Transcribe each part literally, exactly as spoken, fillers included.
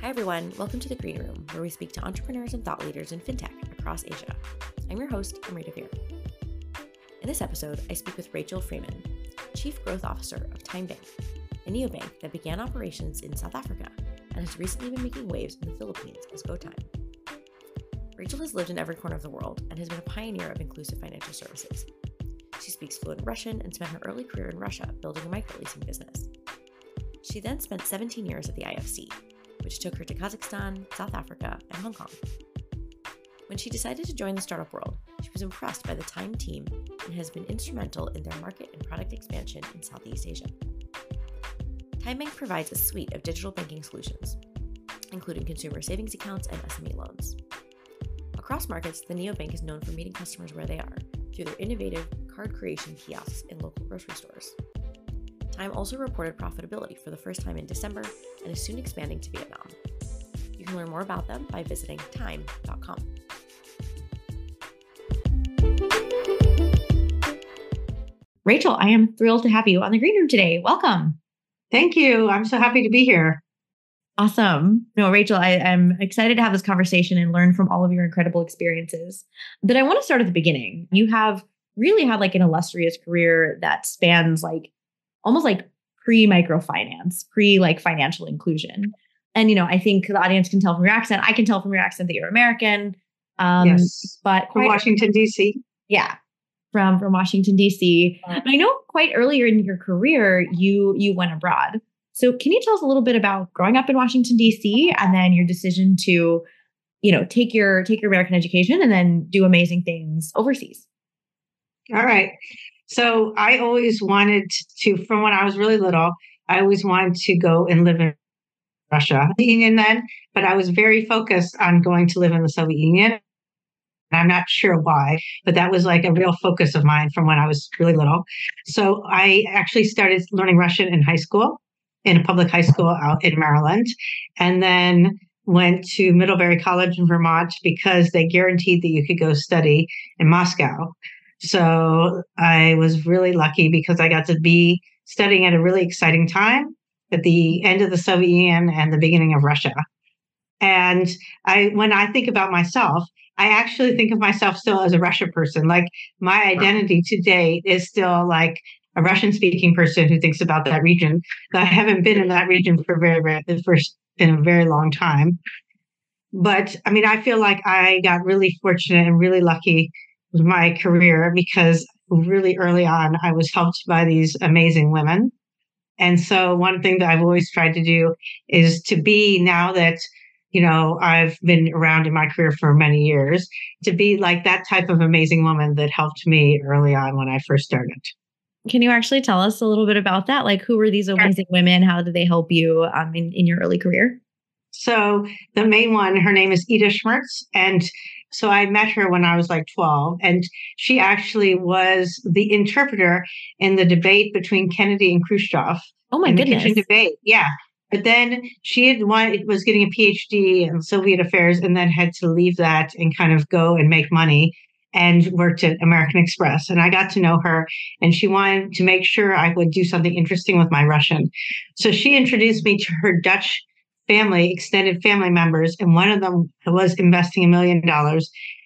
everyone, welcome to The Green Room, where we speak to entrepreneurs and thought leaders in fintech across Asia. I'm your host, Amrita Veer. In this episode, I speak with Rachel Freeman, Chief Growth Officer of TimeBank, a neobank that began operations in South Africa and has recently been making waves in the Philippines as GoTime. Rachel has lived in every corner of the world and has been a pioneer of inclusive financial services. She speaks fluent Russian and spent her early career in Russia building a microleasing business. She then spent seventeen years at the I F C, which took her to Kazakhstan, South Africa, and Hong Kong. When she decided to join the startup world, she was impressed by the Time team and has been instrumental in their market and product expansion in Southeast Asia. TimeBank provides a suite of digital banking solutions, including consumer savings accounts and S M E loans. Across markets, the neobank is known for meeting customers where they are through their innovative card creation kiosks in local grocery stores. Time also reported profitability for the first time in December and is soon expanding to Vietnam. You can learn more about them by visiting time dot com. Rachel, I am thrilled to have you on the Green Room today. Welcome. Thank you. I'm so happy to be here. Awesome. No, Rachel, I am excited to have this conversation and learn from all of your incredible experiences. But I want to start at the beginning. You have really had like an illustrious career that spans like almost like pre-microfinance, pre like financial inclusion. And, you know, I think the audience can tell from your accent. I can tell from your accent that you're American. Um, yes. But from Washington, D C. Yeah. From, from Washington, D C. And I know quite earlier in your career, you, you went abroad. So can you tell us a little bit about growing up in Washington, D C, and then your decision to, you know, take your, take your American education and then do amazing things overseas? All right. So I always wanted to, from when I was really little, I always wanted to go and live in Russia, the Union then, but I was very focused on going to live in the Soviet Union. And I'm not sure why, but that was like a real focus of mine from when I was really little. So I actually started learning Russian in high school, in a public high school out in Maryland, and then went to Middlebury College in Vermont because they guaranteed that you could go study in Moscow. So I was really lucky because I got to be studying at a really exciting time at the end of the Soviet Union and the beginning of Russia. And I, when I think about myself, I actually think of myself still as a Russian person. Like my identity today is still like a Russian speaking person who thinks about that region. I haven't been in that region for very, very, first in a very long time. But I mean, I feel like I got really fortunate and really lucky with my career because really early on, I was helped by these amazing women. And so one thing that I've always tried to do is to be, now that, you know, I've been around in my career for many years, to be like that type of amazing woman that helped me early on when I first started. Can you actually tell us a little bit about that? Like, who were these amazing women? How did they help you um, in, in your early career? So the main one, her name is Ida Schmertz. And so I met her when I was like twelve, and she actually was the interpreter in the debate between Kennedy and Khrushchev. Oh my in the goodness. kitchen debate. Yeah. But then she had one, it was getting a P H D in Soviet affairs and then had to leave that and kind of go and make money, and worked at American Express. And I got to know her, and she wanted to make sure I would do something interesting with my Russian. So she introduced me to her Dutch family, extended family members. And one of them was investing a million dollars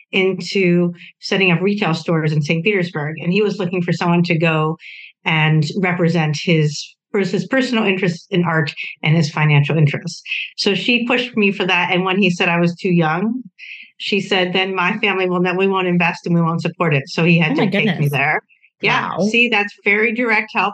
into setting up retail stores in Saint Petersburg. And he was looking for someone to go and represent his, his personal interests in art and his financial interests. So she pushed me for that. And when he said I was too young, she said, then my family will know we won't invest and we won't support it. So he had oh to take me there. Yeah. Wow. See, that's very direct help.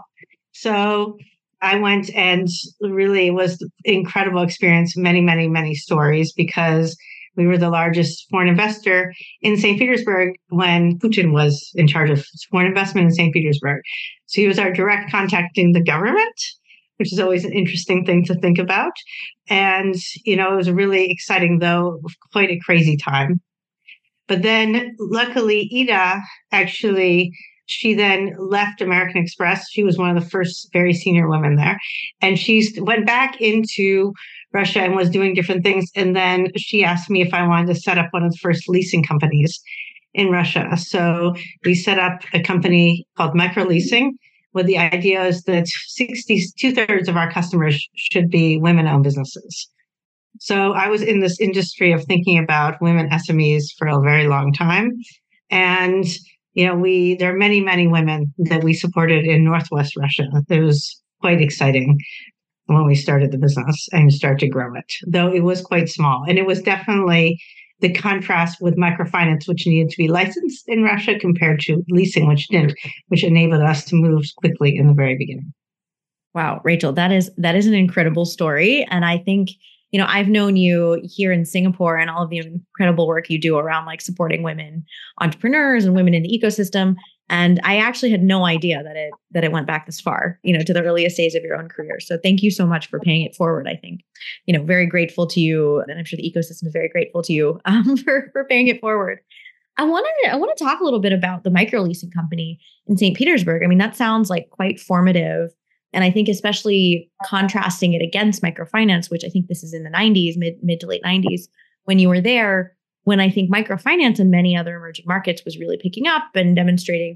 So I went, and really it was an incredible experience, many, many, many stories, because we were the largest foreign investor in Saint Petersburg when Putin was in charge of foreign investment in Saint Petersburg. So he was our direct contacting the government, which is always an interesting thing to think about. And, you know, it was really exciting, though quite a crazy time. But then luckily, Ida actually, she then left American Express. She was one of the first very senior women there. And she went back into Russia and was doing different things. And then she asked me if I wanted to set up one of the first leasing companies in Russia. So we set up a company called Microleasing, where the idea is that sixty, two thirds of our customers should be women-owned businesses. So I was in this industry of thinking about women S M Es for a very long time. And, you know, we, there are many, many women that we supported in Northwest Russia. It was quite exciting when we started the business and started to grow it, though it was quite small. And it was definitely the contrast with microfinance, which needed to be licensed in Russia compared to leasing, which didn't, which enabled us to move quickly in the very beginning. Wow, Rachel, that is that is an incredible story. And I think, you know, I've known you here in Singapore and all of the incredible work you do around like supporting women entrepreneurs and women in the ecosystem. And I actually had no idea that it that it went back this far, you know, to the earliest days of your own career. So thank you so much for paying it forward. I think, you know, very grateful to you. And I'm sure the ecosystem is very grateful to you um, for, for paying it forward. I want to I want to talk a little bit about the micro leasing company in Saint Petersburg. I mean, that sounds like quite formative. And I think especially contrasting it against microfinance, which I think this is in the nineties, mid mid to late nineties, when you were there, when I think microfinance in many other emerging markets was really picking up and demonstrating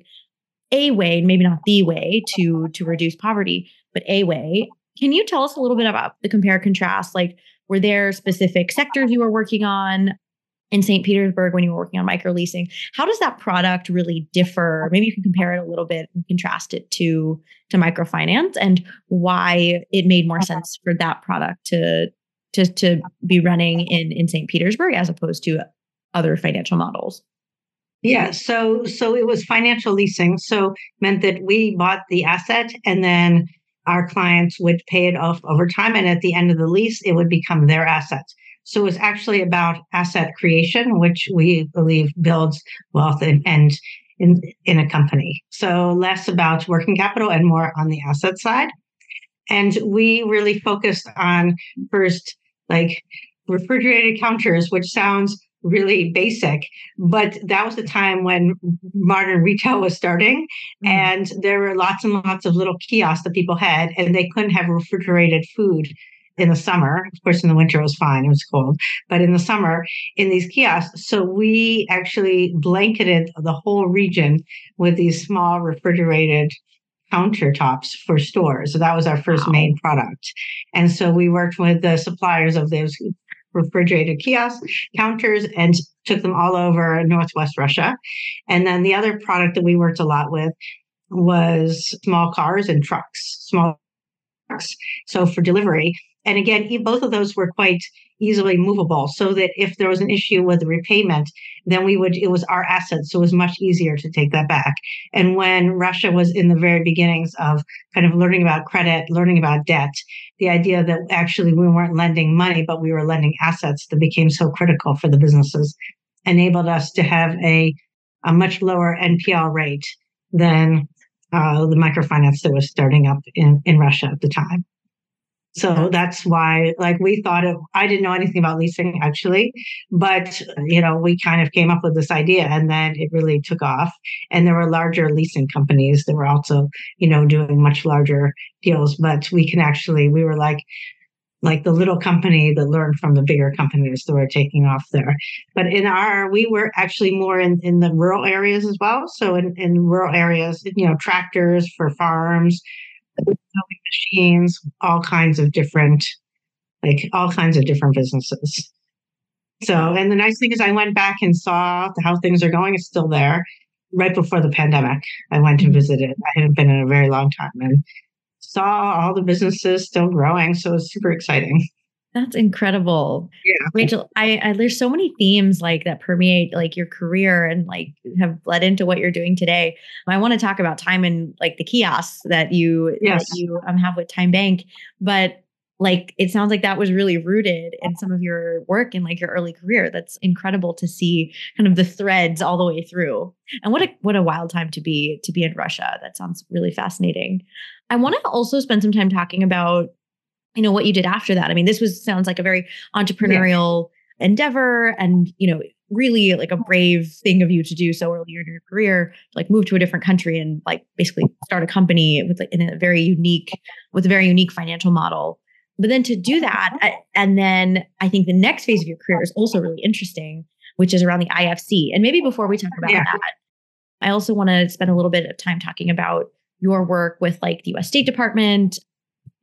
a way, maybe not the way to, to reduce poverty, but a way. Can you tell us a little bit about the compare contrast? Like, were there specific sectors you were working on in Saint Petersburg when you were working on micro leasing? How does that product really differ? Maybe you can compare it a little bit and contrast it to, to microfinance and why it made more sense for that product to, to, to be running in, in Saint Petersburg as opposed to other financial models. Yeah, so so it was financial leasing. So meant that we bought the asset and then our clients would pay it off over time. And at the end of the lease, it would become their asset. So it was actually about asset creation, which we believe builds wealth and, and in, in a company. So less about working capital and more on the asset side. And we really focused on first, like refrigerated counters, which sounds really basic, but that was the time when modern retail was starting. Mm. And there were lots and lots of little kiosks that people had, and they couldn't have refrigerated food in the summer. Of course, in the winter it was fine, it was cold, but in the summer in these kiosks. So we actually blanketed the whole region with these small refrigerated countertops for stores. So that was our first wow. main product. And so we worked with the suppliers of those refrigerated kiosk counters and took them all over Northwest Russia. And then the other product that we worked a lot with was small cars and trucks, small trucks. So for delivery. And again, both of those were quite easily movable so that if there was an issue with the repayment, then we would, it was our assets. So it was much easier to take that back. And when Russia was in the very beginnings of kind of learning about credit, learning about debt, the idea that actually we weren't lending money, but we were lending assets that became so critical for the businesses enabled us to have a, a much lower N P L rate than uh, the microfinance that was starting up in, in Russia at the time. So that's why, like, we thought it, I didn't know anything about leasing actually, but, you know, we kind of came up with this idea and then it really took off. And there were larger leasing companies that were also, you know, doing much larger deals, but we can actually, we were like, like the little company that learned from the bigger companies that were taking off there. But in our, we were actually more in, in the rural areas as well. So in, in rural areas, you know, tractors for farms, machines, all kinds of different, like all kinds of different businesses. So, and the nice thing is I went back and saw how things are going. It's still there. Right before the pandemic, I went and visited. I hadn't been in a very long time and saw all the businesses still growing. So it's super exciting. That's incredible. Yeah. Rachel, I, I there's so many themes like that permeate like your career and like have led into what you're doing today. I want to talk about time and like the kiosks that you yes. that you um, have with Time Bank, but like it sounds like that was really rooted in some of your work in like your early career. That's incredible to see kind of the threads all the way through. And what a what a wild time to be to be in Russia. That sounds really fascinating. I want to also spend some time talking about you know, what you did after that. I mean, this was sounds like a very entrepreneurial yeah. endeavor and, you know, really like a brave thing of you to do so early in your career, like move to a different country and like basically start a company with like in a very unique, with a very unique financial model. But then to do that, and then I think the next phase of your career is also really interesting, which is around the I F C. And maybe before we talk about yeah. that, I also want to spend a little bit of time talking about your work with like the U S State Department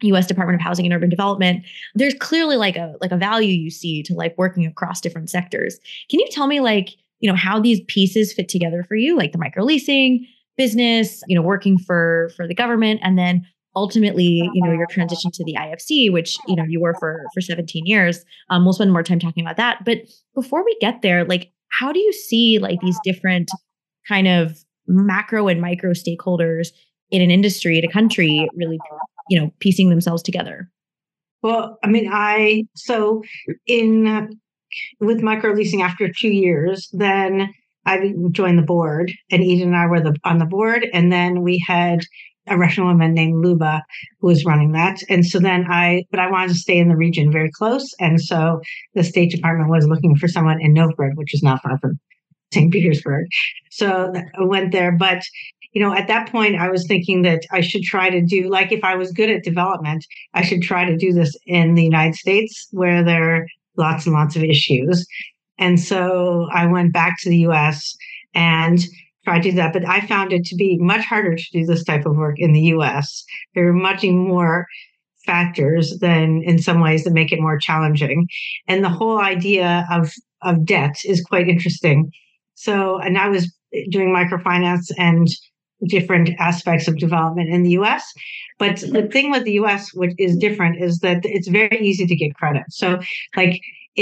U S Department of Housing and Urban Development, there's clearly like a like a value you see to like working across different sectors. Can you tell me like, you know, how these pieces fit together for you, like the micro leasing business, you know, working for for the government, and then ultimately, you know, your transition to the I F C, which, you know, you were for for seventeen years. Um, we'll spend more time talking about that. But before we get there, like, how do you see like these different kind of macro and micro stakeholders in an industry, in a country, really, you know, piecing themselves together? Well, I mean, I, so in, uh, with micro leasing after two years, then I joined the board, and Eden and I were the, on the board. And then we had a Russian woman named Luba who was running that. And so then I, but I wanted to stay in the region very close. And so the State Department was looking for someone in Novgorod, which is not far from Saint Petersburg. So I went there. But, you know, at that point, I was thinking that I should try to do, like, if I was good at development, I should try to do this in the United States where there are lots and lots of issues. And so I went back to the U S and tried to do that. But I found it to be much harder to do this type of work in the U S. There are much more factors than in some ways that make it more challenging. And the whole idea of, of debt is quite interesting. So, and I was doing microfinance and different aspects of development in the U S. But the thing with the U S, which is different, is that it's very easy to get credit. So like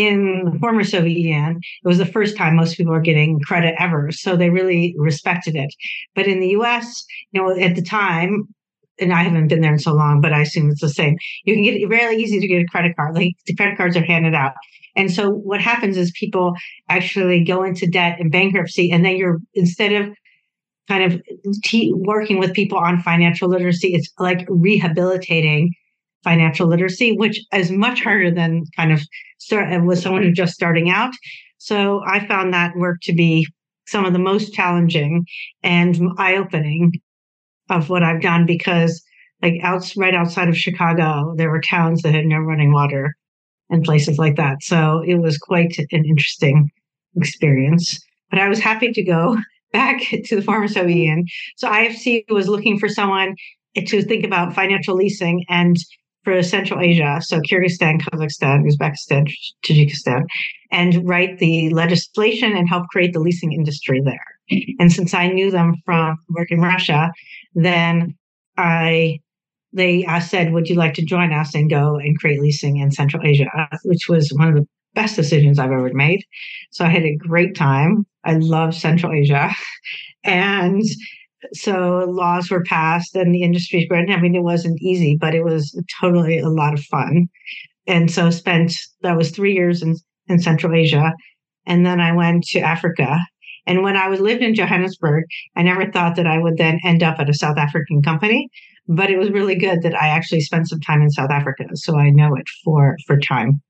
in the former Soviet Union, it was the first time most people were getting credit ever. So they really respected it. But in the U S, you know, at the time, and I haven't been there in so long, but I assume it's the same. You can get it really easy to get a credit card. Like the credit cards are handed out. And so what happens is people actually go into debt and bankruptcy, and then you're, instead of kind of te- working with people on financial literacy, it's like rehabilitating financial literacy, which is much harder than kind of start with someone who's just starting out. So I found that work to be some of the most challenging and eye-opening of what I've done, because like out, right outside of Chicago, there were towns that had no running water and places like that. So it was quite an interesting experience. But I was happy to go back to the former Soviet Union. So I F C was looking for someone to think about financial leasing and for Central Asia, so Kyrgyzstan, Kazakhstan, Uzbekistan, Tajikistan, and write the legislation and help create the leasing industry there. And since I knew them from working in Russia, then I they uh, said, would you like to join us and go and create leasing in Central Asia, which was one of the best decisions I've ever made. So I had a great time. I love Central Asia. And so laws were passed and the industry's grown. I mean, it wasn't easy, but it was totally a lot of fun. And so spent, that was three years in, in Central Asia. And then I went to Africa. And when I was lived in Johannesburg, I never thought that I would then end up at a South African company, but it was really good that I actually spent some time in South Africa. So I know it for, for time.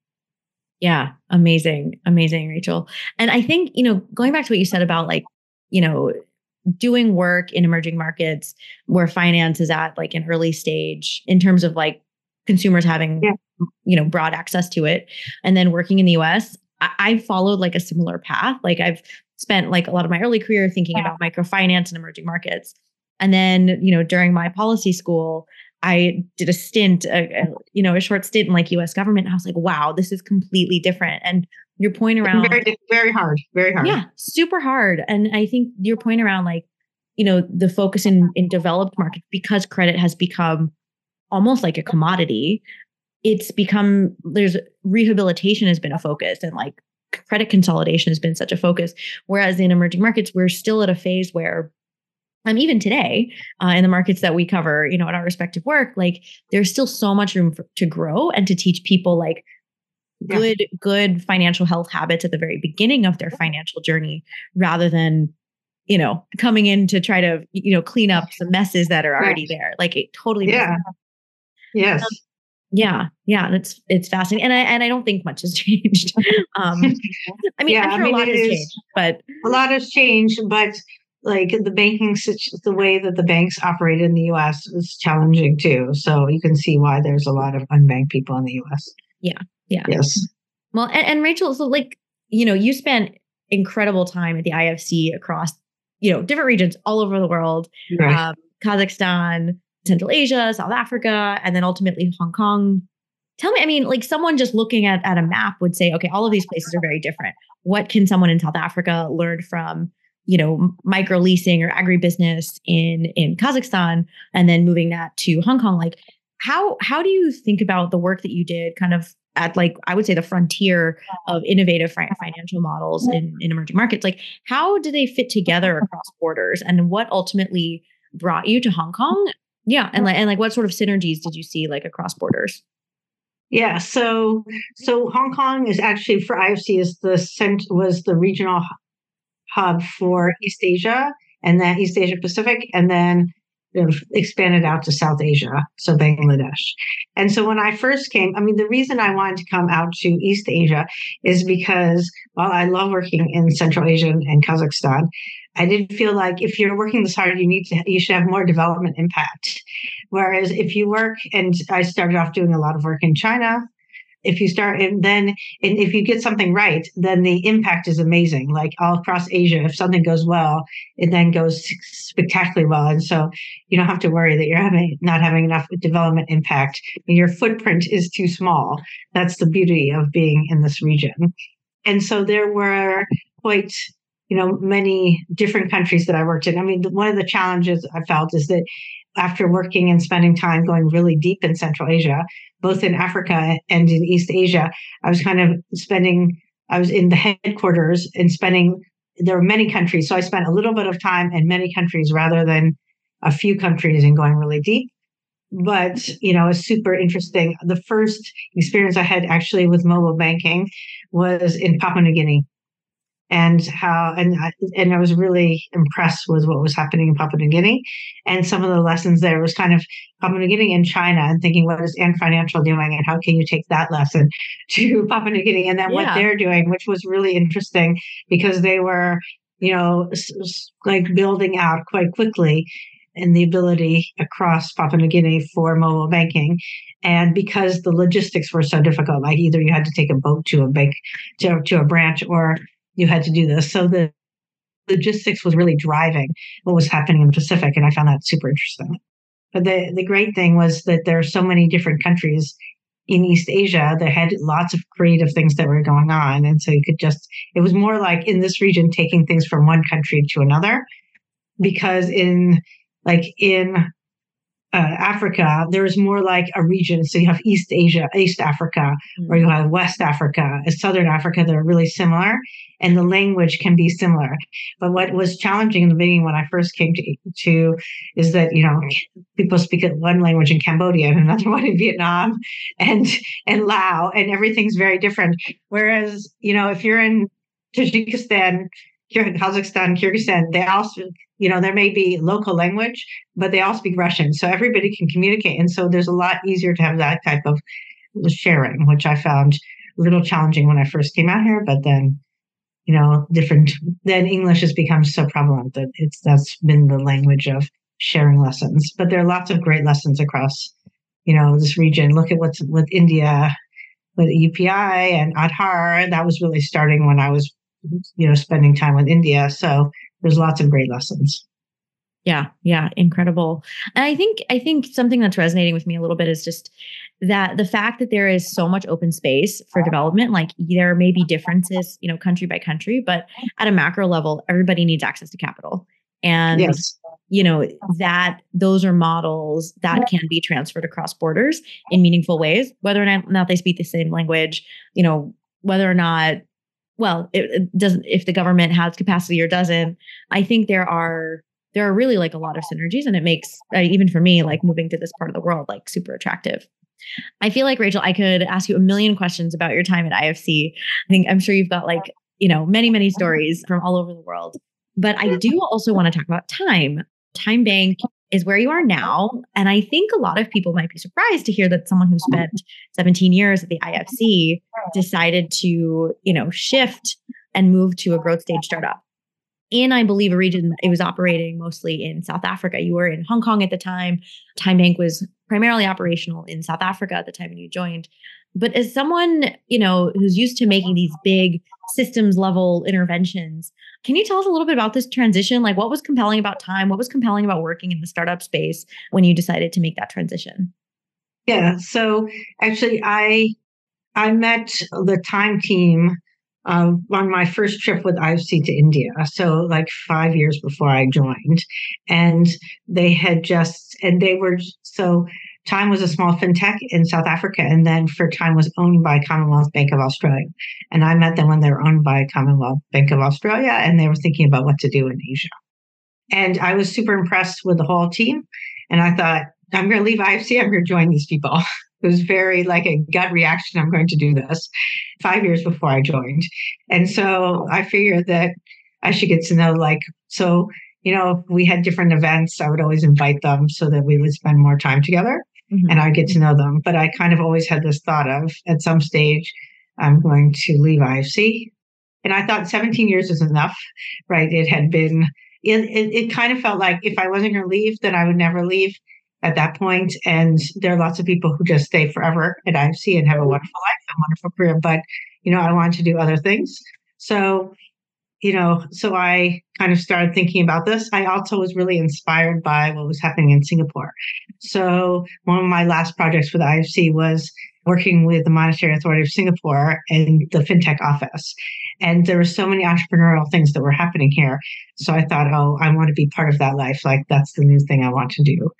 Yeah. Amazing. Amazing, Rachel. And I think, you know, going back to what you said about like, you know, doing work in emerging markets where finance is at like an early stage in terms of like consumers having, yeah. you know, broad access to it. And then working in the U S, I, I followed like a similar path. Like I've spent like a lot of my early career thinking yeah. about microfinance and emerging markets. And then, you know, during my policy school, I did a stint, a, a, you know, a short stint in like U S government. And I was like, wow, this is completely different. And your point around very, very hard, very hard. Yeah, super hard. And I think your point around like, you know, the focus in, in developed markets, because credit has become almost like a commodity, it's become, there's rehabilitation has been a focus, and like credit consolidation has been such a focus. Whereas in emerging markets, we're still at a phase where Um, even today, uh, in the markets that we cover, you know, at our respective work, like there's still so much room for, to grow and to teach people like yeah. good, good financial health habits at the very beginning of their financial journey, rather than, you know, coming in to try to, you know, clean up the messes that are already yeah. there. Like it totally. Yeah. Yes. Um, yeah. Yeah. That's, it's fascinating. And I, and I don't think much has changed. Um, I mean, yeah, I'm sure I mean, a lot has is, changed, but a lot has changed, but like the banking, the way that the banks operate in the U S is challenging too. So you can see why there's a lot of unbanked people in the U S. Yeah. Yeah. Yes. Well, and, and Rachel, so like, you know, you spent incredible time at the I F C across, you know, different regions all over the world, right. um, Kazakhstan, Central Asia, South Africa, and then ultimately Hong Kong. Tell me, I mean, like someone just looking at, at a map would say, okay, all of these places are very different. What can someone in South Africa learn from, you know, micro leasing or agribusiness in, in Kazakhstan, and then moving that to Hong Kong? Like, how, how do you think about the work that you did kind of at, like, I would say the frontier of innovative fi- financial models in, in emerging markets? Like, how do they fit together across borders, and what ultimately brought you to Hong Kong? Yeah. And like, and like, what sort of synergies did you see like across borders? Yeah, so so Hong Kong is actually for I F C is the cent was the regional hub for East Asia, and then East Asia Pacific, and then you know, expanded out to South Asia, so Bangladesh. And so when I first came, I mean, the reason I wanted to come out to East Asia is because while I love working in Central Asia and Kazakhstan, I did feel like if you're working this hard, you need to, you should have more development impact. Whereas if you work, and I started off doing a lot of work in China, if you start and then and if you get something right, then the impact is amazing. Like all across Asia, if something goes well, it then goes spectacularly well. And so you don't have to worry that you're having not having enough development impact and your footprint is too small. That's the beauty of being in this region. And so there were quite you know, many different countries that I worked in. I mean, one of the challenges I felt is that after working and spending time going really deep in Central Asia, both in Africa and in East Asia, I was kind of spending, I was in the headquarters and spending, there were many countries. So I spent a little bit of time in many countries rather than a few countries and going really deep. But, you know, it's super interesting. The first experience I had actually with mobile banking was in Papua New Guinea. And how, and I, and I was really impressed with what was happening in Papua New Guinea, and some of the lessons there was kind of Papua New Guinea and China, and thinking, what is Ant Financial doing, and how can you take that lesson to Papua New Guinea, and then yeah. what they're doing, which was really interesting because they were, you know, like building out quite quickly and the ability across Papua New Guinea for mobile banking. And because the logistics were so difficult, like either you had to take a boat to a bank, to, to a branch, or you had to do this. So the logistics was really driving what was happening in the Pacific. And I found that super interesting. But the, the great thing was that there are so many different countries in East Asia that had lots of creative things that were going on. And so you could just, it was more like in this region, taking things from one country to another, because in like in Uh, Africa, there is more like a region. So you have East Asia, East Africa, mm-hmm. or you have West Africa, Southern Africa that are really similar, and the language can be similar. But what was challenging in the beginning when I first came to, to is that, you know, people speak one language in Cambodia and another one in Vietnam and, and Laos, and everything's very different. Whereas, you know, if you're in Tajikistan, Kazakhstan, Kyrgyzstan, they also, you know, there may be local language, but they all speak Russian. So everybody can communicate. And so there's a lot easier to have that type of sharing, which I found a little challenging when I first came out here. But then, you know, different, then English has become so prevalent that it's, that's been the language of sharing lessons. But there are lots of great lessons across, you know, this region. Look at what's with India, with U P I and Aadhaar. That was really starting when I was, you know, spending time with India. So there's lots of great lessons. Yeah. Yeah. Incredible. And I think, I think something that's resonating with me a little bit is just that the fact that there is so much open space for development, like there may be differences, you know, country by country, but at a macro level, everybody needs access to capital. And, yes. you know, that those are models that can be transferred across borders in meaningful ways, whether or not they speak the same language, you know, whether or not, well, it, it doesn't, if the government has capacity or doesn't. I think there are, there are really like a lot of synergies, and it makes, uh, even for me, like moving to this part of the world, like super attractive. I feel like, Rachel, I could ask you a million questions about your time at I F C. I think, I'm sure you've got like, you know, many, many stories from all over the world, but I do also want to talk about Time. Time Bank is where you are now. And I think a lot of people might be surprised to hear that someone who spent seventeen years at the I F C decided to, you know, shift and move to a growth stage startup. in, I believe, a region that it was operating mostly in South Africa. You were in Hong Kong at the time. TimeBank was primarily operational in South Africa at the time when you joined. But as someone, you know, who's used to making these big systems level interventions, can you tell us a little bit about this transition? Like, what was compelling about Time? What was compelling about working in the startup space when you decided to make that transition? Yeah. So actually, I I met the Time team um, on my first trip with I F C to India. So like five years before I joined, and they had just and they were so Time was a small fintech in South Africa, and then for Time was owned by Commonwealth Bank of Australia. And I met them when they were owned by Commonwealth Bank of Australia, and they were thinking about what to do in Asia. And I was super impressed with the whole team, and I thought, I'm going to leave I F C. I'm going to join these people. It was very like a gut reaction. I'm going to do this five years before I joined. And so I figured that I should get to know, like, so, you know, we had different events. I would always invite them so that we would spend more time together mm-hmm. and I'd get to know them. But I kind of always had this thought of at some stage, I'm going to leave I F C. And I thought seventeen years is enough, right? It had been, it, it, it kind of felt like if I wasn't going to leave, then I would never leave at that point. And there are lots of people who just stay forever at I F C and have a wonderful life and wonderful career. But, you know, I wanted to do other things. So, you know, so I kind of started thinking about this. I also was really inspired by what was happening in Singapore. So one of my last projects with I F C was working with the Monetary Authority of Singapore and the FinTech office. And there were so many entrepreneurial things that were happening here. So I thought, oh, I want to be part of that life. Like, that's the new thing I want to do.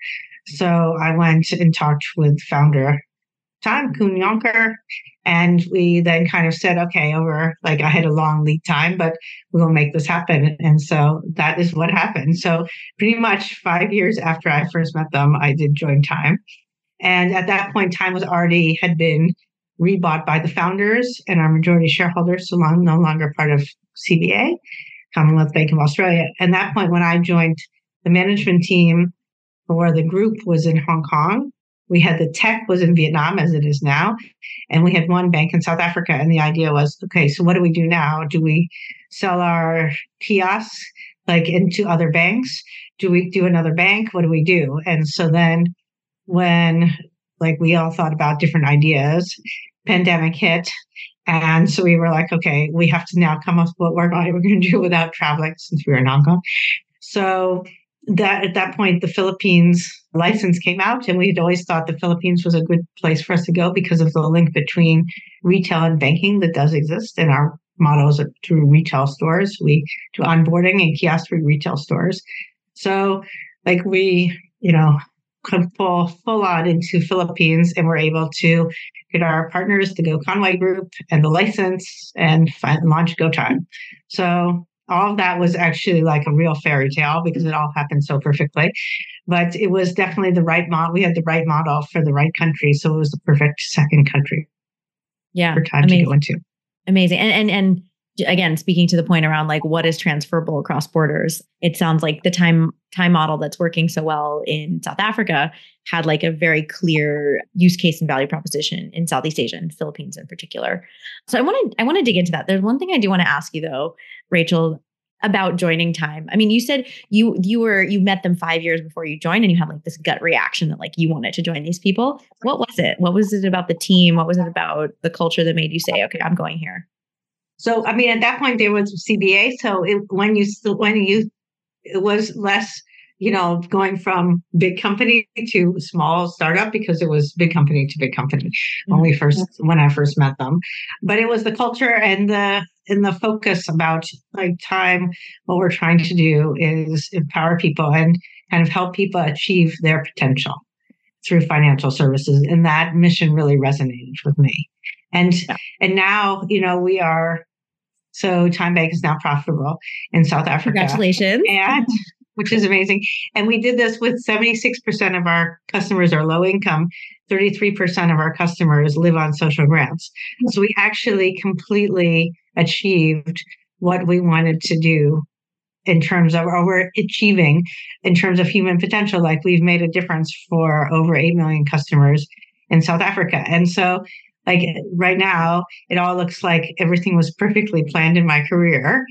So I went and talked with founder Time, Koen Jonker, and we then kind of said, okay, over, like, I had a long lead time, but we will make this happen. And so that is what happened. So pretty much five years after I first met them, I did join Time. And at that point, Time was already had been rebought by the founders and our majority shareholders, so long, no longer part of C B A, Commonwealth Bank of Australia. And at that point, when I joined, the management team for the group was in Hong Kong. We had the tech was in Vietnam, as it is now, and we had one bank in South Africa. And the idea was, okay, so what do we do now? Do we sell our kiosks like into other banks? Do we do another bank? What do we do? And so then when like we all thought about different ideas, pandemic hit. And so we were like, okay, we have to now come up with what we're going to do without traveling since we were in Hong Kong. So that at that point, the Philippines license came out, and we had always thought the Philippines was a good place for us to go because of the link between retail and banking that does exist. And our model is through retail stores. We do onboarding and kiosk through retail stores. So like we, you know, could pull full on into Philippines, and we're able to get our partners, the Go Conway Group, and the license, and find, launch GoTime. So all of that was actually like a real fairy tale because it all happened so perfectly. But it was definitely the right model. We had the right model for the right country, so it was the perfect second country. Yeah, for Time amazing. to go into. Amazing, and and and. Again, speaking to the point around like what is transferable across borders, it sounds like the time time model that's working so well in South Africa had like a very clear use case and value proposition in Southeast Asia and Philippines in particular. So I want to I want to dig into that. There's one thing I do want to ask you though, Rachel, about joining Time. I mean, you said you you were you met them five years before you joined, and you had like this gut reaction that like you wanted to join these people. What was it? What was it about the team? What was it about the culture that made you say, okay, I'm going here? So, I mean, at that point there was C B A. So it, when you, when you, it was less, you know, going from big company to small startup because it was big company to big company mm-hmm. when we first, when I first met them. But it was the culture and the, and the focus about like Time. What we're trying to do is empower people and kind of help people achieve their potential through financial services. And that mission really resonated with me. And, yeah. and now, you know, we are, So TimeBank is now profitable in South Africa. Congratulations. And which is amazing. And we did this with seventy-six percent of our customers are low income. thirty-three percent of our customers live on social grants. So we actually completely achieved what we wanted to do in terms of, or we're achieving in terms of human potential. Like we've made a difference for over eight million customers in South Africa. And so like right now, it all looks like everything was perfectly planned in my career.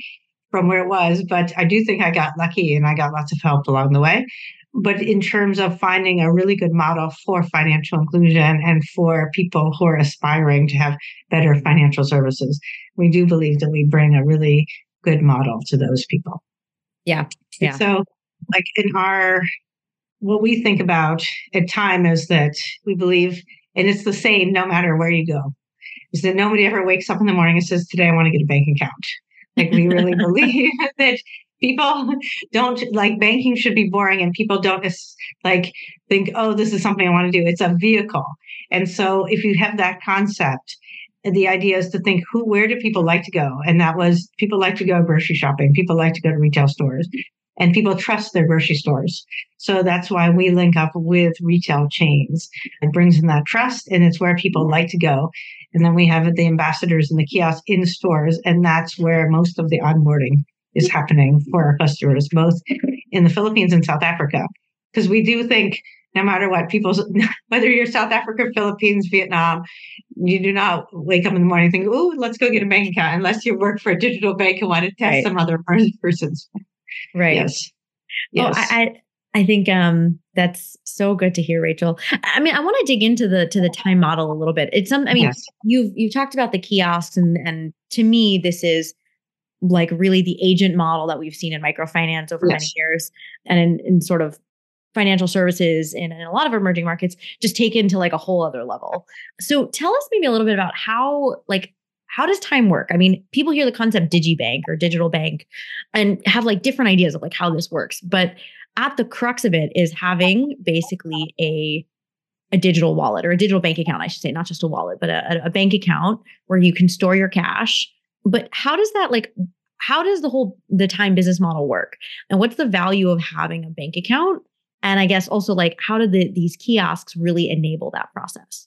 from where it was, but I do think I got lucky and I got lots of help along the way. But in terms of finding a really good model for financial inclusion and for people who are aspiring to have better financial services, we do believe that we bring a really good model to those people. Yeah. Yeah. So like in our, what we think about at Time is that we believe, and it's the same no matter where you go, is that nobody ever wakes up in the morning and says, today I want to get a bank account. Like we really believe that people don't, like, banking should be boring and people don't like think, oh, this is something I want to do. It's a vehicle. And so if you have that concept, the idea is to think, who, where do people like to go? And that was, people like to go grocery shopping. People like to go to retail stores, and people trust their grocery stores. So that's why we link up with retail chains. It brings in that trust, and it's where people like to go. And then we have the ambassadors and the kiosks in stores, and that's where most of the onboarding is happening for our customers, both in the Philippines and South Africa. Because we do think, no matter what, people, whether you're South Africa, Philippines, Vietnam, you do not wake up in the morning and think, oh, let's go get a bank account, unless you work for a digital bank and want to test Right. some other person's. Right. Yes. Well, Yes. I, I I think um, that's so good to hear, Rachel. I mean, I want to dig into the to the Time model a little bit. It's some. I mean, Yes. you've you've talked about the kiosks, and and to me, this is like really the agent model that we've seen in microfinance over Yes. many years, and in, in sort of financial services in, in a lot of emerging markets, just taken to like a whole other level. So tell us maybe a little bit about how, like, how does Time work? I mean, people hear the concept digibank or digital bank and have like different ideas of like how this works. But at the crux of it is having basically a a digital wallet or a digital bank account, I should say, not just a wallet, but a, a bank account where you can store your cash. But how does that like, how does the whole, the Time business model work? And what's the value of having a bank account? And I guess also like, how did the, these kiosks really enable that process?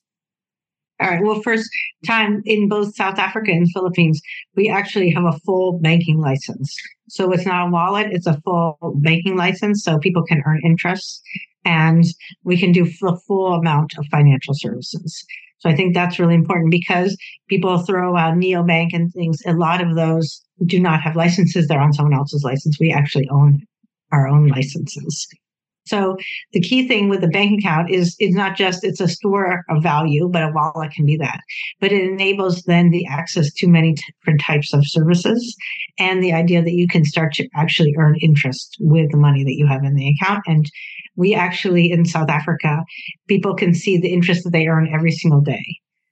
All right. Well, first, Time in both South Africa and Philippines, we actually have a full banking license. So it's not a wallet, it's a full banking license. So people can earn interest and we can do the full amount of financial services. So I think that's really important because people throw out neobank and things. A lot of those do not have licenses. They're on someone else's license. We actually own our own licenses. So the key thing with the bank account is it's not just, it's a store of value, but a wallet can be that. But it enables then the access to many different types of services and the idea that you can start to actually earn interest with the money that you have in the account. And we actually, in South Africa, people can see the interest that they earn every single day.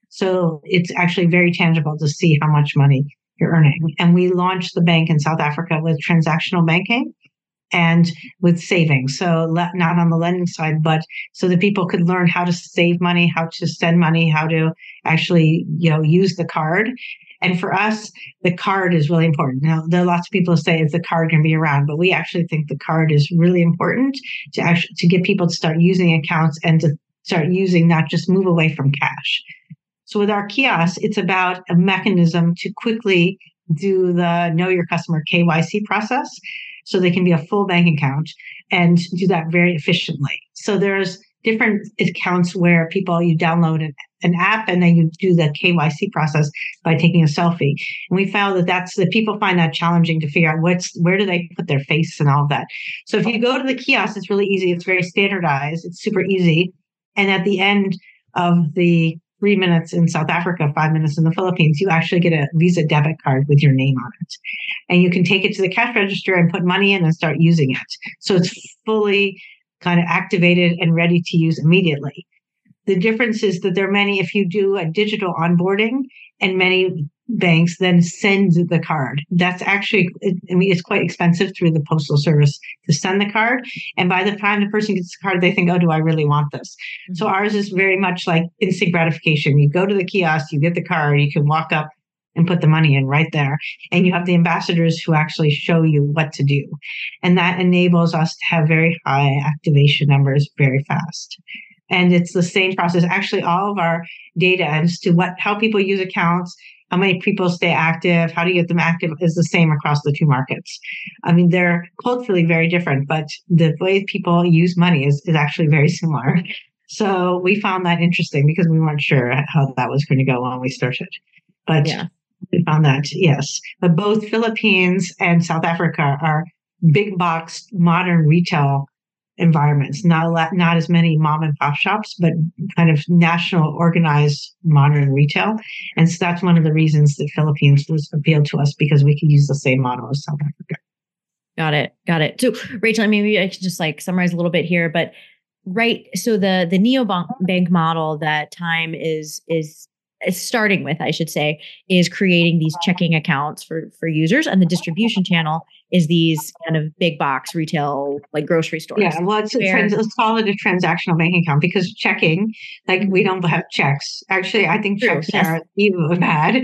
So it's actually very tangible to see how much money you're earning. And we launched the bank in South Africa with transactional banking and with savings. So le- not on the lending side, but so that people could learn how to save money, how to send money, how to actually, you know, use the card. And for us, the card is really important. Now, there are lots of people who say is the card going to be around, but we actually think the card is really important to actually to get people to start using accounts and to start using, not just move away from cash. So with our kiosks, it's about a mechanism to quickly do the know your customer K Y C process. So they can be a full bank account and do that very efficiently. So there's different accounts where people, you download an, an app and then you do the K Y C process by taking a selfie. And we found that that's that people find that challenging to figure out what's, where do they put their face and all of that. So if you go to the kiosk, it's really easy. It's very standardized. It's super easy. And at the end of the three minutes in South Africa, five minutes in the Philippines, you actually get a Visa debit card with your name on it. And you can take it to the cash register and put money in and start using it. So it's fully kind of activated and ready to use immediately. The difference is that there are many, if you do a digital onboarding, and many banks then send the card. That's actually, I mean, it's quite expensive through the postal service to send the card. And by the time the person gets the card, they think, oh, do I really want this? Mm-hmm. So ours is very much like instant gratification. You go to the kiosk, you get the card, you can walk up and put the money in right there. And you have the ambassadors who actually show you what to do. And that enables us to have very high activation numbers very fast. And it's the same process. Actually, all of our data as to what how people use accounts, how many people stay active, how do you get them active is the same across the two markets. I mean, they're culturally very different, but the way people use money is, is actually very similar. So we found that interesting because we weren't sure how that was going to go when we started. But yeah. We found that, yes. But both Philippines and South Africa are big box modern retail environments, not a lot, not as many mom and pop shops, but kind of national organized modern retail. And so that's one of the reasons that Philippines was appealed to us, because we can use the same model as South Africa. Got it. Got it. So Rachel, I mean, maybe I could just like summarize a little bit here, but right. So the, the neobank model that Time is, is, is starting with, I should say, is creating these checking accounts for, for users, and the distribution channel is these kind of big box retail, like grocery stores. Yeah, well, it's a trans- let's call it a transactional bank account, because checking, like we don't have checks. Actually, I think True, checks yes. are even bad.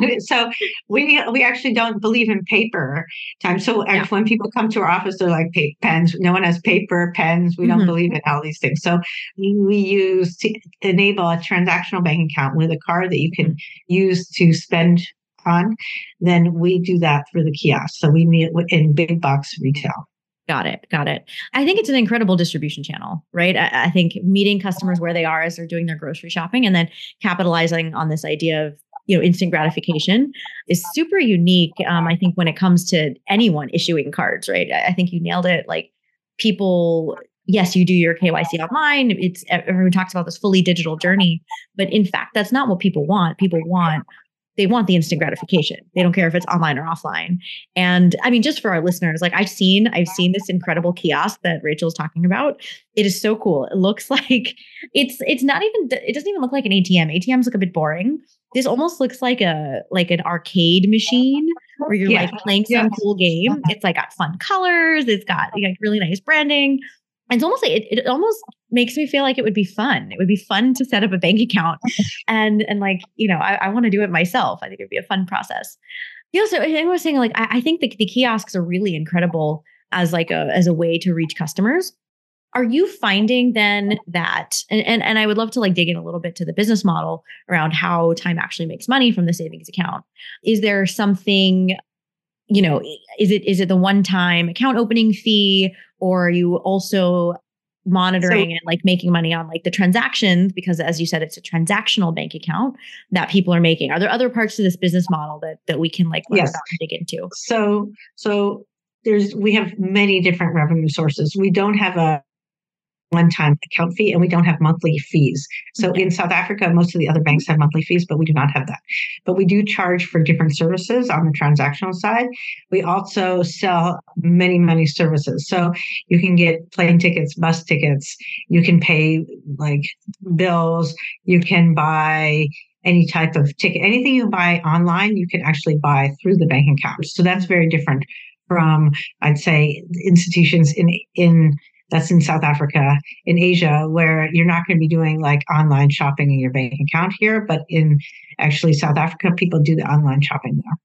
So we we actually don't believe in paper time. So Yeah. when people come to our office, they're like, "Pa- pens. No one has paper, pens. We don't Mhm. believe in all these things. So we use to enable a transactional bank account with a card that you can use to spend on, then we do that through the kiosk. So we meet in big box retail. Got it. Got it. I think it's an incredible distribution channel, right? I, I think meeting customers where they are as they're doing their grocery shopping, and then capitalizing on this idea of, you know, instant gratification is super unique. Um, I think when it comes to anyone issuing cards, right? I, I think you nailed it. Like people, yes, you do your K Y C online. It's everyone talks about this fully digital journey, but in fact, that's not what people want. People want They want the instant gratification. They don't care if it's online or offline. And I mean, just for our listeners, like I've seen, I've seen this incredible kiosk that Rachel's talking about. It is so cool. It looks like it's, it's not even, it doesn't even look like an A T M. A T Ms look a bit boring. This almost looks like a, like an arcade machine where you're Yeah. like playing some Yeah. cool game. It's like got fun colors. It's got like really nice branding. It's almost like it, it almost makes me feel like it would be fun. It would be fun to set up a bank account and, and like, you know, I, I want to do it myself. I think it'd be a fun process. Yeah. So I was saying like, I, I think the, the kiosks are really incredible as like a, as a way to reach customers. Are you finding then that, and, and, and I would love to like dig in a little bit to the business model around how Time actually makes money from the savings account. Is there something, you know, is it, is it the one-time account opening fee, or are you also monitoring so, and like making money on like the transactions? Because as you said, it's a transactional bank account that people are making. Are there other parts to this business model that, that we can like learn yes. about and dig into? So, so there's, we have many different revenue sources. We don't have a one-time account fee, and we don't have monthly fees. So okay. In South Africa, most of the other banks have monthly fees, but we do not have that. But we do charge for different services on the transactional side. We also sell many, many services. So you can get plane tickets, bus tickets, you can pay like bills, you can buy any type of ticket, anything you buy online, you can actually buy through the bank account. So that's very different from, I'd say, institutions in, in, that's in South Africa, in Asia, where you're not going to be doing like online shopping in your bank account here, but in actually South Africa, people do the online shopping there.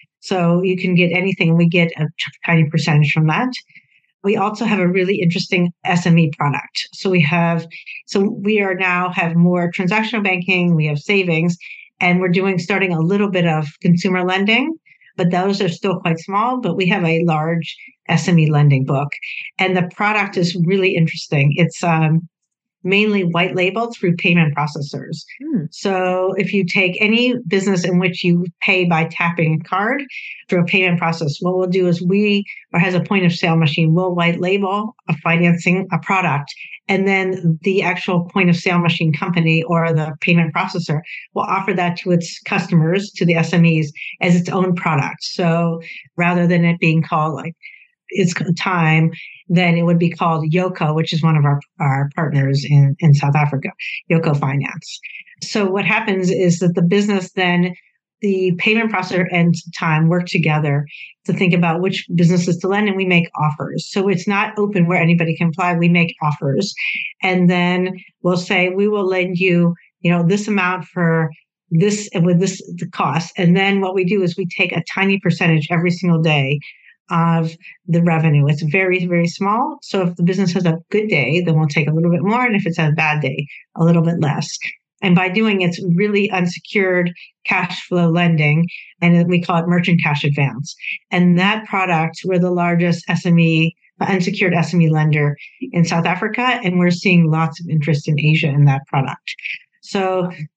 So you can get anything. We get a tiny percentage from that. We also have a really interesting S M E product. So we have, so we are now have more transactional banking, we have savings, and we're doing, starting a little bit of consumer lending, but those are still quite small, but we have a large S M E lending book. And the product is really interesting. It's um, mainly white labeled through payment processors. Hmm. So if you take any business in which you pay by tapping a card through a payment process, what we'll do is we, or has a point of sale machine, we'll white label a financing, a product, and then the actual point of sale machine company or the payment processor will offer that to its customers, to the S M Es, as its own product. So rather than it being called like it's Time, then it would be called Yoco, which is one of our, our partners in, in South Africa, Yoco Finance. So what happens is that the business then, the payment processor and Time work together to think about which businesses to lend, and we make offers. So it's not open where anybody can apply. We make offers. And then we'll say, we will lend you, you know, this amount for this, and with this the cost. And then what we do is we take a tiny percentage every single day of the revenue. It's very, very small. So if the business has a good day, then we'll take a little bit more. And if it's a bad day, a little bit less. And by doing it's really unsecured cash flow lending, and we call it merchant cash advance. And that product, we're the largest S M E, unsecured S M E lender in South Africa, and we're seeing lots of interest in Asia in that product. So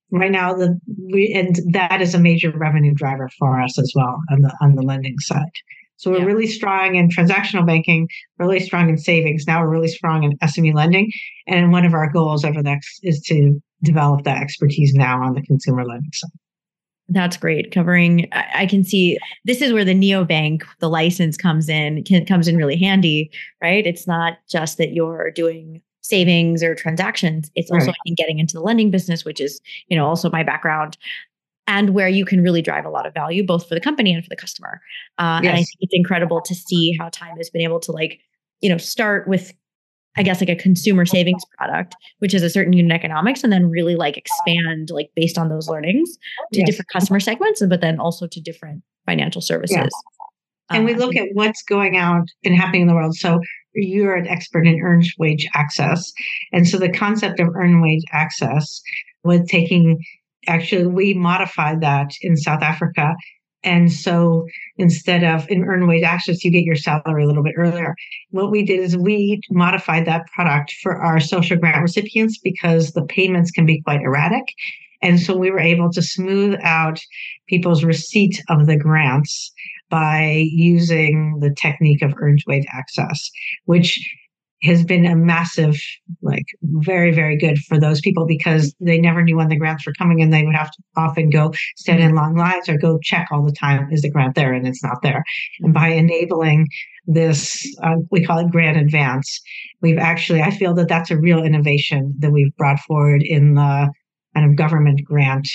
right now, the we and that is a major revenue driver for us as well on the on the lending side. So we're Yeah. really strong in transactional banking, really strong in savings. Now we're really strong in S M E lending. And one of our goals over the next is to develop that expertise now on the consumer lending side. That's great. Covering, I I can see this is where the neobank, the license comes in, can, comes in really handy, right? It's not just that you're doing savings or transactions. It's also, Right. I think, getting into the lending business, which is, you know, also my background, and where you can really drive a lot of value, both for the company and for the customer. Uh, and I Yes. think it's incredible to see how Time has been able to, like, you know, start with, I guess, like a consumer savings product, which is a certain unit economics, and then really like expand, like based on those learnings, to Yes. different customer segments, but then also to different financial services. Yeah. And we Uh, look at what's going out and happening in the world. So you're an expert in earned wage access. And so the concept of earned wage access was taking, actually, we modified that in South Africa. And so instead of in earned wage access, you get your salary a little bit earlier. What we did is we modified that product for our social grant recipients because the payments can be quite erratic. And so we were able to smooth out people's receipt of the grants by using the technique of earned wage access, which has been a massive, like very, very good for those people because they never knew when the grants were coming and they would have to often go stand in long lines or go check all the time, is the grant there? And it's not there. And by enabling this, uh, we call it grant advance, we've actually, I feel that that's a real innovation that we've brought forward in the kind of government grant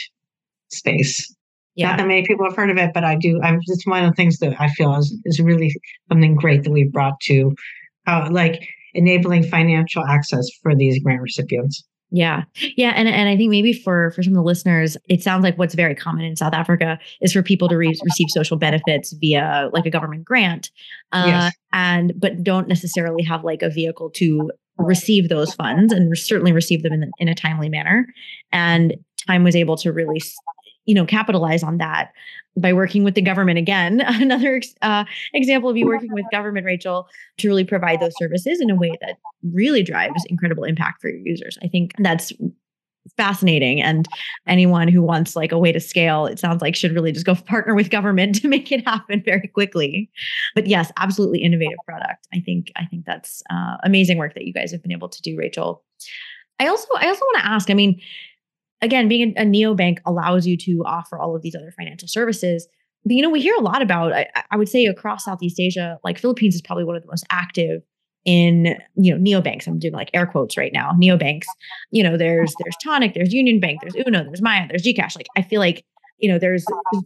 space. yeah. Not that many people have heard of it, but I do. I'm, it's one of the things that I feel is, is really something great that we've brought to, uh, like enabling financial access for these grant recipients. Yeah. Yeah. And, and I think maybe for, for some of the listeners, it sounds like what's very common in South Africa is for people to re- receive social benefits via like a government grant. Uh, Yes. and, but don't necessarily have like a vehicle to receive those funds and certainly receive them in, in a timely manner. And Time was able to really, you know, capitalize on that by working with the government. Again, another uh, example of you working with government, Rachel, to really provide those services in a way that really drives incredible impact for your users. I think that's fascinating. And anyone who wants like a way to scale, it sounds like should really just go partner with government to make it happen very quickly. But yes, absolutely innovative product. I think, I think that's uh, amazing work that you guys have been able to do, Rachel. I also, I also want to ask, I mean, again, being a, a neobank allows you to offer all of these other financial services. But, you know, we hear a lot about, I, I would say across Southeast Asia, like Philippines is probably one of the most active in, you know, neobanks. I'm doing like air quotes right now, neobanks. You know, there's, there's Tonic, there's Union Bank, there's Uno, there's Maya, there's Gcash. Like, I feel like, you know, there's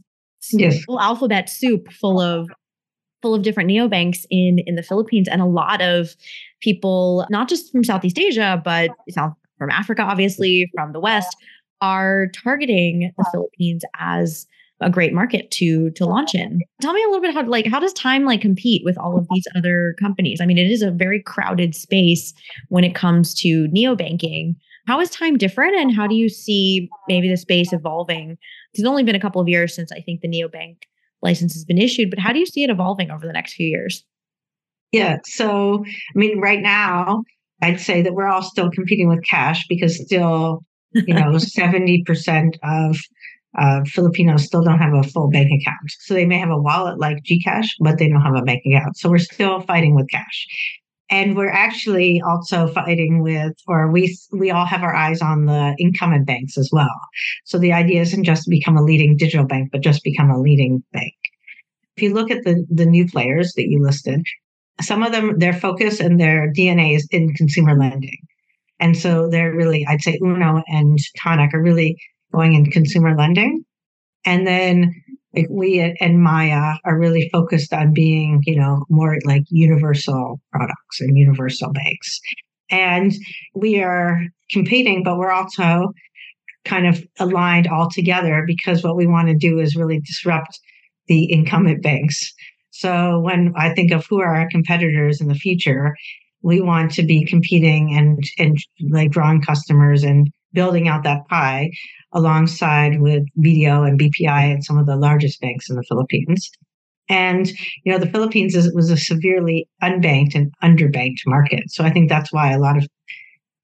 Yes. full alphabet soup full of, full of different neobanks in, in the Philippines. And a lot of people, not just from Southeast Asia, but South, from Africa, obviously, from the West, are targeting the Philippines as a great market to to launch in. Tell me a little bit how like how does Time like compete with all of these other companies? I mean, it is a very crowded space when it comes to neobanking. How is Time different, and how do you see maybe the space evolving? It's only been a couple of years since I think the neobank license has been issued, but how do you see it evolving over the next few years? Yeah. So, I mean, right now, I'd say that we're all still competing with cash because still, you know, seventy percent of uh, Filipinos still don't have a full bank account. So they may have a wallet like Gcash, but they don't have a bank account. So we're still fighting with cash. And we're actually also fighting with, or we we all have our eyes on the incumbent banks as well. So the idea isn't just to become a leading digital bank, but just become a leading bank. If you look at the, the new players that you listed, some of them, their focus and their D N A is in consumer lending. And so they're really, I'd say Uno and Tonic are really going in consumer lending. And then like we and Maya are really focused on being, you know, more like universal products and universal banks. And we are competing, but we're also kind of aligned all together because what we want to do is really disrupt the incumbent banks. So when I think of who are our competitors in the future, we want to be competing and, and like drawing customers and building out that pie alongside with B D O and B P I and some of the largest banks in the Philippines. And, you know, the Philippines is, was a severely unbanked and underbanked market. So I think that's why a lot of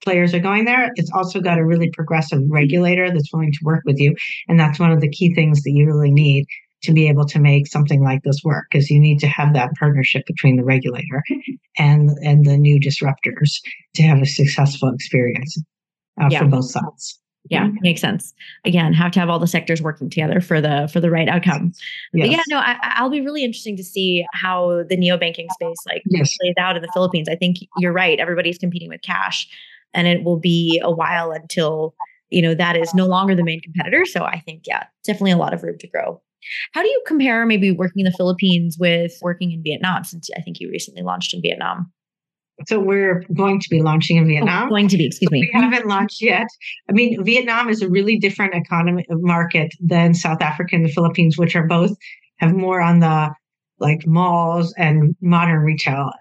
players are going there. It's also got a really progressive regulator that's willing to work with you. And that's one of the key things that you really need to be able to make something like this work, because you need to have that partnership between the regulator and, and the new disruptors to have a successful experience uh, yeah. for both sides. Yeah, makes sense. Again, have to have all the sectors working together for the for the right outcome. Yes. But yeah, no, I, I'll be really interesting to see how the neobanking space like yes. plays out in the Philippines. I think you're right. Everybody's competing with cash, and it will be a while until you know that is no longer the main competitor. So I think yeah, definitely a lot of room to grow. How do you compare maybe working in the Philippines with working in Vietnam? Since I think you recently launched in Vietnam. So we're going to be launching in Vietnam. Oh, going to be, excuse me. We haven't launched yet. I mean, Vietnam is a really different economy market than South Africa and the Philippines, which are both have more on the like malls and modern retail.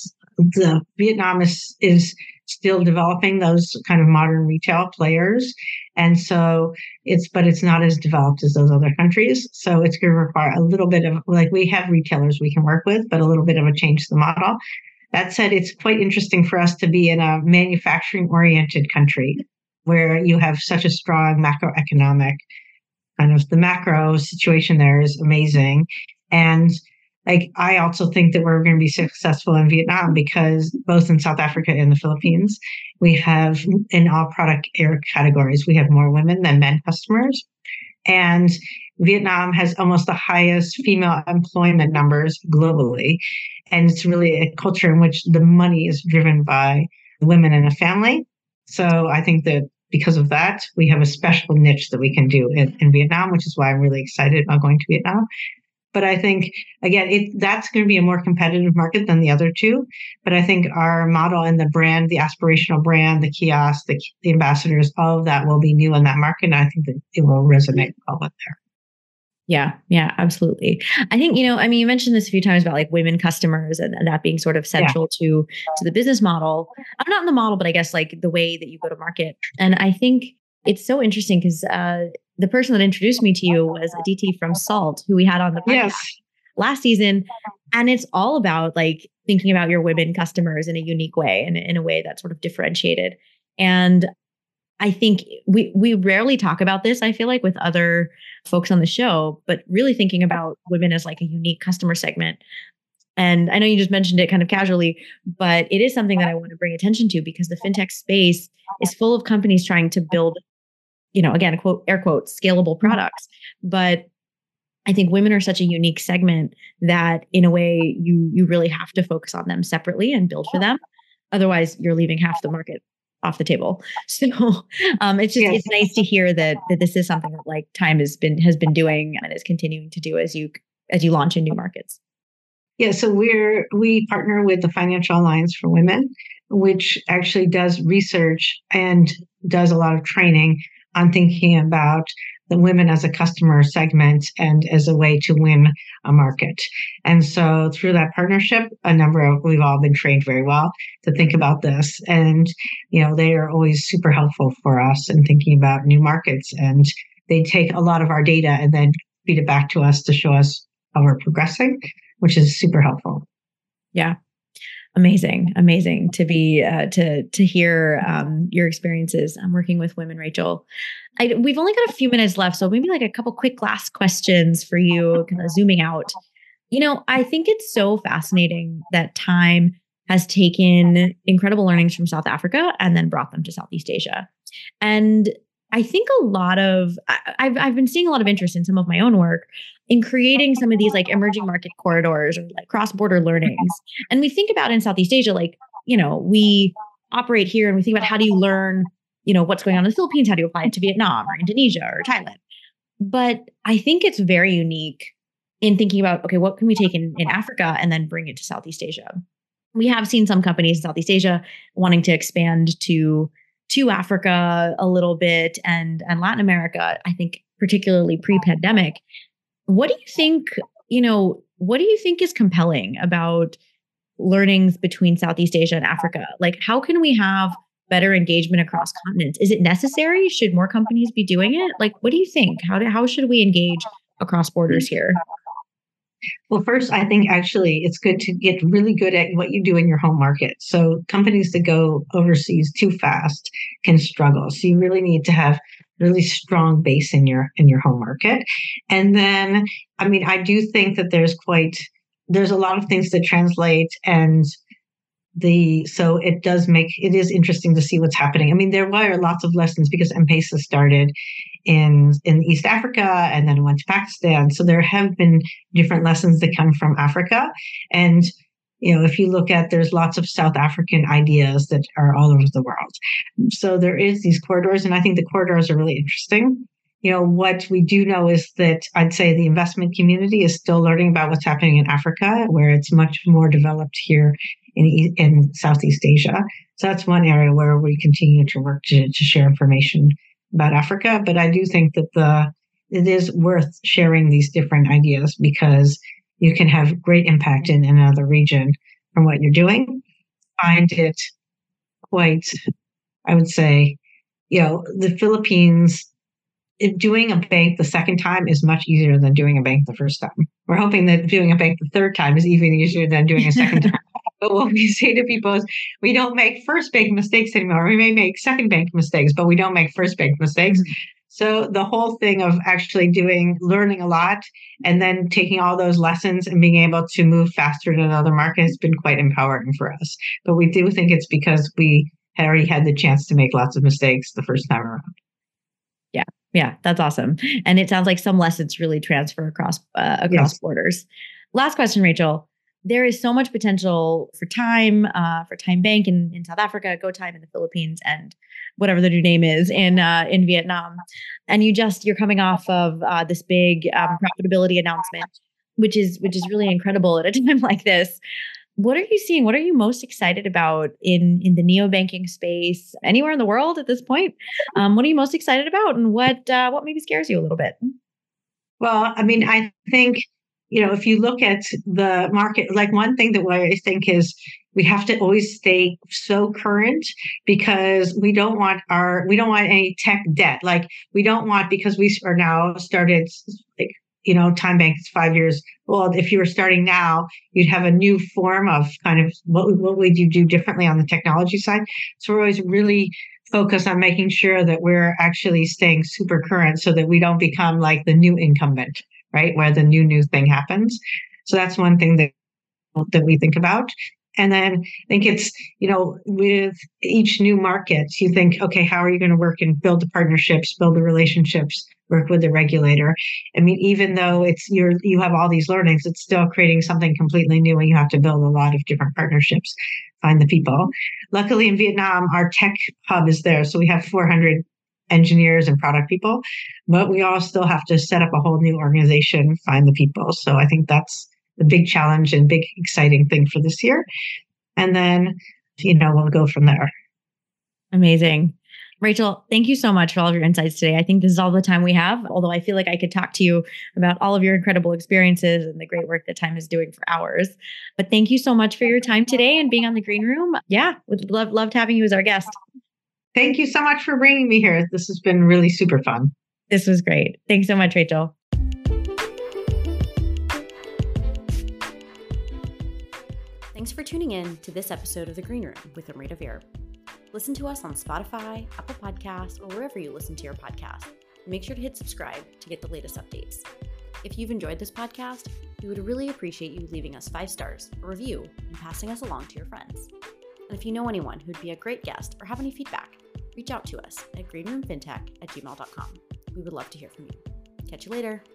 The Vietnam is is still developing those kind of modern retail players, and so it's but it's not as developed as those other countries. So it's going to require a little bit of like we have retailers we can work with, but a little bit of a change to the model. That said, it's quite interesting for us to be in a manufacturing-oriented country where you have such a strong macroeconomic kind of the macro situation there is amazing. And like I also think that we're going to be successful in Vietnam because both in South Africa and the Philippines, we have in all product area categories, we have more women than men customers. And Vietnam has almost the highest female employment numbers globally. And it's really a culture in which the money is driven by women in a family. So I think that because of that, we have a special niche that we can do in, in Vietnam, which is why I'm really excited about going to Vietnam. But I think, again, it, that's going to be a more competitive market than the other two. But I think our model and the brand, the aspirational brand, the kiosk, the, the ambassadors, all of that will be new in that market. And I think that it will resonate well with there. Yeah, yeah, absolutely. I think, you know, I mean, you mentioned this a few times about like women customers and, and that being sort of central yeah. to, to the business model. I'm not in the model, but I guess like the way that you go to market. And I think it's so interesting because uh, the person that introduced me to you was Aditi from Salt, who we had on the podcast yes. last season. And it's all about like thinking about your women customers in a unique way and in a way that's sort of differentiated. And I think we we rarely talk about this, I feel like, with other folks on the show, but really thinking about women as like a unique customer segment. And I know you just mentioned it kind of casually, but it is something that I want to bring attention to because the fintech space is full of companies trying to build, you know, again, quote, air quotes, scalable products. But I think women are such a unique segment that in a way you you really have to focus on them separately and build for them. Otherwise, you're leaving half the market off the table. So um, it's just yes. it's nice to hear that that this is something that like Time has been has been doing and is continuing to do as you as you launch in new markets. Yeah, so we're we partner with the Financial Alliance for Women, which actually does research and does a lot of training on thinking about the women as a customer segment and as a way to win a market. And so through that partnership, a number of, we've all been trained very well to think about this. And, you know, they are always super helpful for us in thinking about new markets. And they take a lot of our data and then feed it back to us to show us how we're progressing, which is super helpful. Yeah. Amazing, amazing to be uh, to to hear um, your experiences. I'm working with women, Rachel. I, we've only got a few minutes left, so maybe like a couple quick last questions for you, kind of zooming out. You know, I think it's so fascinating that Time has taken incredible learnings from South Africa and then brought them to Southeast Asia. And I think a lot of I, I've I've been seeing a lot of interest in some of my own work in creating some of these like emerging market corridors or like cross-border learnings. And we think about in Southeast Asia, like, you know, we operate here and we think about how do you learn, you know, what's going on in the Philippines? How do you apply it to Vietnam or Indonesia or Thailand? But I think it's very unique in thinking about, okay, what can we take in, in Africa and then bring it to Southeast Asia? We have seen some companies in Southeast Asia wanting to expand to, to Africa a little bit and, and Latin America, I think particularly pre-pandemic. What do you think, you know, what do you think is compelling about learnings between Southeast Asia and Africa? Like, how can we have better engagement across continents? Is it necessary? Should more companies be doing it? Like, what do you think? How do, how should we engage across borders here? Well, first, I think actually it's good to get really good at what you do in your home market. So companies that go overseas too fast can struggle. So you really need to have really strong base in your in your home market. And then, I mean, I do think that there's quite there's a lot of things that translate, and the so it does make it is interesting to see what's happening. I mean, there were lots of lessons because M-Pesa started in in East Africa and then went to Pakistan. So there have been different lessons that come from Africa. And you know, if you look at, there's lots of South African ideas that are all over the world. So there is these corridors, and I think the corridors are really interesting. You know, what we do know is that I'd say the investment community is still learning about what's happening in Africa, where it's much more developed here in in Southeast Asia. So that's one area where we continue to work to, to share information about Africa. But I do think that the it is worth sharing these different ideas because you can have great impact in another region from what you're doing. Find it quite, I would say, you know, the Philippines, if doing a bank the second time is much easier than doing a bank the first time. We're hoping that doing a bank the third time is even easier than doing a second time. But what we say to people is we don't make first bank mistakes anymore. We may make second bank mistakes, but we don't make first bank mistakes. Mm-hmm. So the whole thing of actually doing, learning a lot and then taking all those lessons and being able to move faster to another market has been quite empowering for us. But we do think it's because we had already had the chance to make lots of mistakes the first time around. Yeah. Yeah. That's awesome. And it sounds like some lessons really transfer across, uh, across yes. borders. Last question, Rachel. There is so much potential for Time, uh, for Time Bank in, in South Africa, GoTime in the Philippines, and whatever the new name is in uh, in Vietnam. And you just you're coming off of uh, this big um, profitability announcement, which is which is really incredible at a time like this. What are you seeing? What are you most excited about in in the neobanking space anywhere in the world at this point? Um, what are you most excited about, and what uh, what maybe scares you a little bit? Well, I mean, I think, you know, if you look at the market, like one thing that I think is we have to always stay so current because we don't want our, we don't want any tech debt. Like we don't want, because we are now started, like, you know, Time Bank is five years. Well, if you were starting now, you'd have a new form of kind of what, what would you do differently on the technology side? So we're always really focused on making sure that we're actually staying super current so that we don't become like the new incumbent, right? Where the new, new thing happens. So that's one thing that, that we think about. And then I think it's, you know, with each new market, you think, okay, how are you going to work and build the partnerships, build the relationships, work with the regulator? I mean, even though it's you're, you have all these learnings, it's still creating something completely new and you have to build a lot of different partnerships, find the people. Luckily in Vietnam, our tech hub is there. So we have four hundred engineers and product people, but we all still have to set up a whole new organization, find the people. So I think that's the big challenge and big exciting thing for this year. And then, you know, we'll go from there. Amazing. Rachel, thank you so much for all of your insights today. I think this is all the time we have, although I feel like I could talk to you about all of your incredible experiences and the great work that Time is doing for hours. But thank you so much for your time today and being on the Green Room. Yeah, would love loved having you as our guest. Thank you so much for bringing me here. This has been really super fun. This was great. Thanks so much, Rachel. Thanks for tuning in to this episode of The Green Room with Amrita Veer. Listen to us on Spotify, Apple Podcasts, or wherever you listen to your podcast. And make sure to hit subscribe to get the latest updates. If you've enjoyed this podcast, we would really appreciate you leaving us five stars, a review, and passing us along to your friends. And if you know anyone who'd be a great guest or have any feedback, reach out to us at greenroomfintech at gmail dot com. We would love to hear from you. Catch you later.